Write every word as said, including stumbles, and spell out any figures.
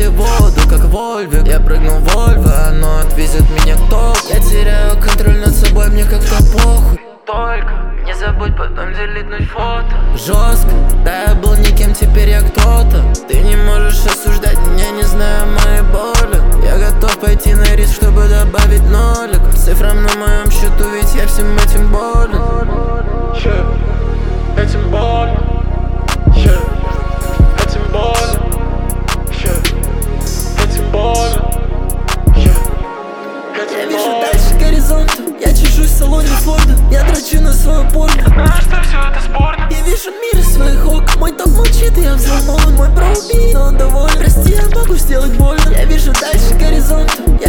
дайте воду, как Вольвик. Я прыгну в Вольво, оно отвезет меня к току. Я теряю контроль над собой, мне как-то похуй. Только не забудь потом делитнуть фото. Жестко, да я был никем, теперь я кто-то. Ты не можешь осуждать меня, не зная моей боли. Я готов пойти на риск, чтобы добавить нолик к цифрам на моем счету, ведь я всем этим болен. Yeah, этим болен. Yeah, этим болен. Yeah, этим болен. Yeah, этим Я вижу болен. дальше горизонта, я чешусь в салоне Форда. Я дрочу на свою порно. Знаю, что все это спорно. Я вижу мир из своих окон. Мой топ молчит, и я взволнован. Мой бро убит, но он доволен. Прости, я могу сделать больно. Я вижу дальше горизонта,